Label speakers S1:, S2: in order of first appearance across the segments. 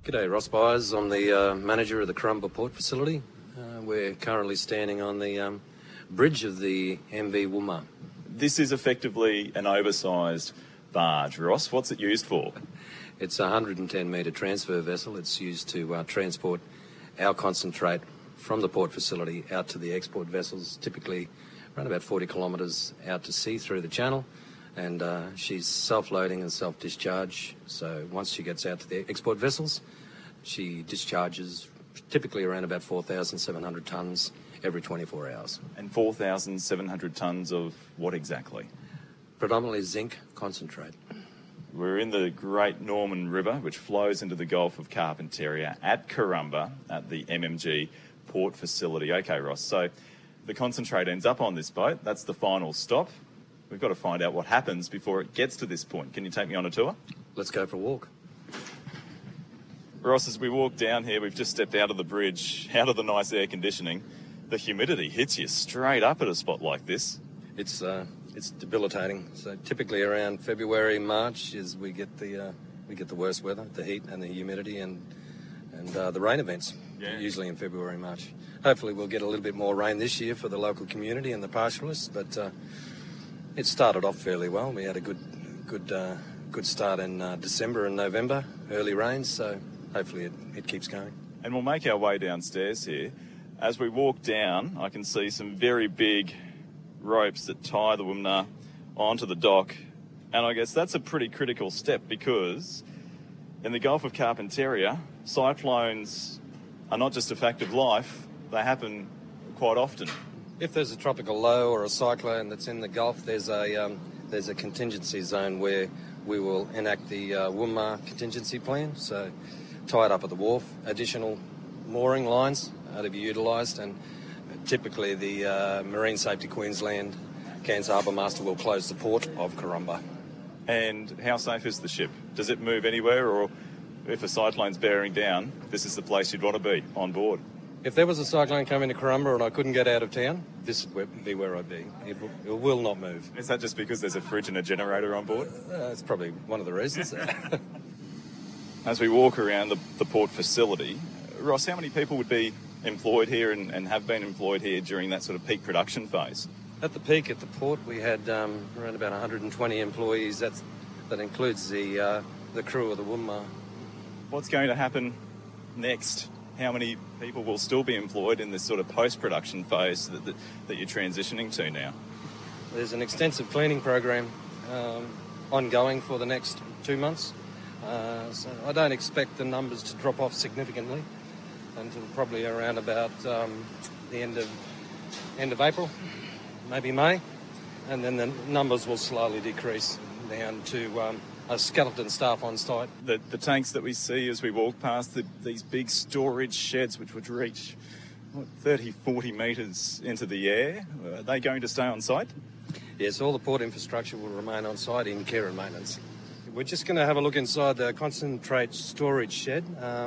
S1: G'day, Ross Byers. I'm the manager of the Corumba Port Facility. We're currently standing on the bridge of the MV Woomera.
S2: This is effectively an oversized barge. Ross, what's it used for?
S1: It's a 110 metre transfer vessel. It's used to transport our concentrate from the port facility out to the export vessels, typically around about 40 kilometres out to sea through the channel. And she's self-loading and self-discharge. So once she gets out to the export vessels, she discharges typically around about 4,700 tonnes every 24 hours.
S2: And 4,700 tonnes of what exactly?
S1: Predominantly zinc concentrate.
S2: We're in the Great Norman River, which flows into the Gulf of Carpentaria at Corumba at the MMG port facility. OK, Ross, so the concentrate ends up on this boat. That's the final stop. We've got to find out what happens before it gets to this point. Can you take me on a tour?
S1: Let's go for a walk.
S2: Ross, as we walk down here, we've just stepped out of the bridge, out of the nice air conditioning. The humidity hits you straight up at a spot like this.
S1: It's debilitating. So typically around February, March is we get the worst weather, the heat and the humidity and the rain events. Yeah. Usually in February, March. Hopefully we'll get a little bit more rain this year for the local community and the pastoralists, but it started off fairly well. We had a good start in December and November, early rains, so hopefully it keeps going.
S2: And we'll make our way downstairs here. As we walk down, I can see some very big ropes that tie the Woomera onto the dock. And I guess that's a pretty critical step because in the Gulf of Carpentaria, cyclones are not just a fact of life, they happen quite often.
S1: If there's a tropical low or a cyclone that's in the Gulf, there's a contingency zone where we will enact the Woomera contingency plan. So tie it up at the wharf, additional mooring lines are to be utilised, and typically the Marine Safety Queensland Cairns Harbour Master will close the port of Corumba.
S2: And how safe is the ship? Does it move anywhere, or if a cyclone's bearing down, this is the place you'd want to be on board?
S1: If there was a cyclone coming to Corumba and I couldn't get out of town, this would be where I'd be. It will not move.
S2: Is that just because there's a fridge and a generator on board?
S1: That's probably one of the reasons.
S2: As we walk around the port facility, Ross, how many people would be employed here and have been employed here during that sort of peak production phase?
S1: At the peak at the port, we had around about 120 employees. That includes the crew of the Woomera.
S2: What's going to happen next? How many people will still be employed in this sort of post-production phase that you're transitioning to now?
S1: There's an extensive cleaning program ongoing for the next 2 months. So I don't expect the numbers to drop off significantly until probably around about the end of April, maybe May, and then the numbers will slowly decrease down to a skeleton staff on site.
S2: The tanks that we see as we walk past these big storage sheds, which would reach 30, 40 metres into the air, are they going to stay on site?
S1: Yes, all the port infrastructure will remain on site in care and maintenance. We're just going to have a look inside the concentrate storage shed.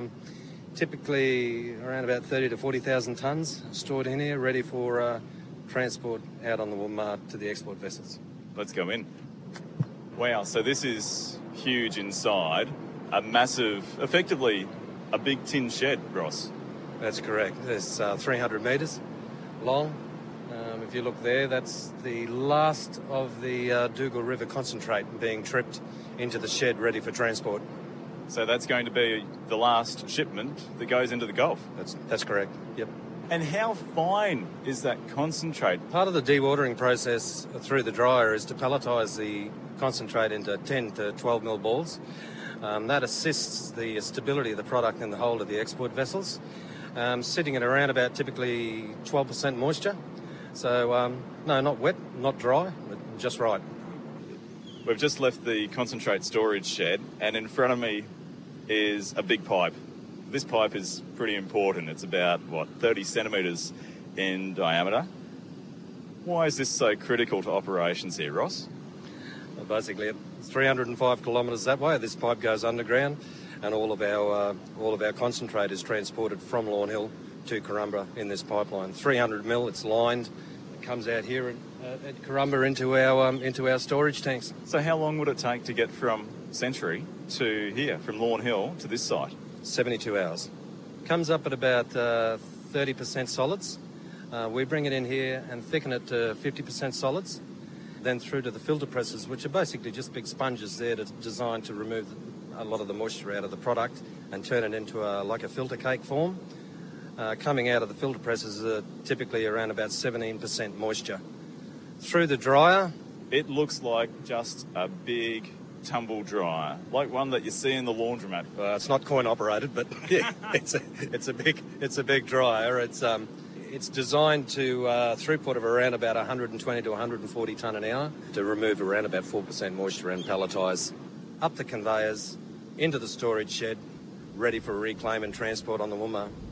S1: Typically around about 30 to 40,000 tonnes stored in here, ready for transport out on the Woomera to the export vessels.
S2: Let's go in. Wow, so this is huge inside. A massive, effectively a big tin shed, Ross.
S1: That's correct. It's 300 metres long. If you look there, that's the last of the Dougal River concentrate being tripped into the shed ready for transport.
S2: So that's going to be the last shipment that goes into the Gulf?
S1: That's correct, yep.
S2: And how fine is that concentrate?
S1: Part of the dewatering process through the dryer is to pelletise the concentrate into 10 to 12 mil balls. That assists the stability of the product in the hold of the export vessels, sitting at around about typically 12% moisture. So, no, not wet, not dry, but just right.
S2: We've just left the concentrate storage shed, and in front of me is a big pipe. This pipe is pretty important. It's about, 30 centimetres in diameter. Why is this so critical to operations here, Ross?
S1: Well, basically, it's 305 kilometres that way. This pipe goes underground, and all of our concentrate is transported from Lawn Hill to Corumba in this pipeline. 300 mil, it's lined. It comes out here at Corumba into our storage tanks.
S2: So how long would it take to get from Century to here, from Lawn Hill to this site?
S1: 72 hours. Comes up at about 30% solids. We bring it in here and thicken it to 50% solids, then through to the filter presses, which are basically just big sponges there designed to remove a lot of the moisture out of the product and turn it into like a filter cake form. Coming out of the filter presses are typically around about 17% moisture. Through the dryer.
S2: It looks like just a big tumble dryer, like one that you see in the laundromat.
S1: It's not coin operated, but yeah, it's a big dryer. It's designed to throughput of around about 120 to 140 tonne an hour to remove around about 4% moisture and palletise up the conveyors into the storage shed, ready for reclaim and transport on the Woomera.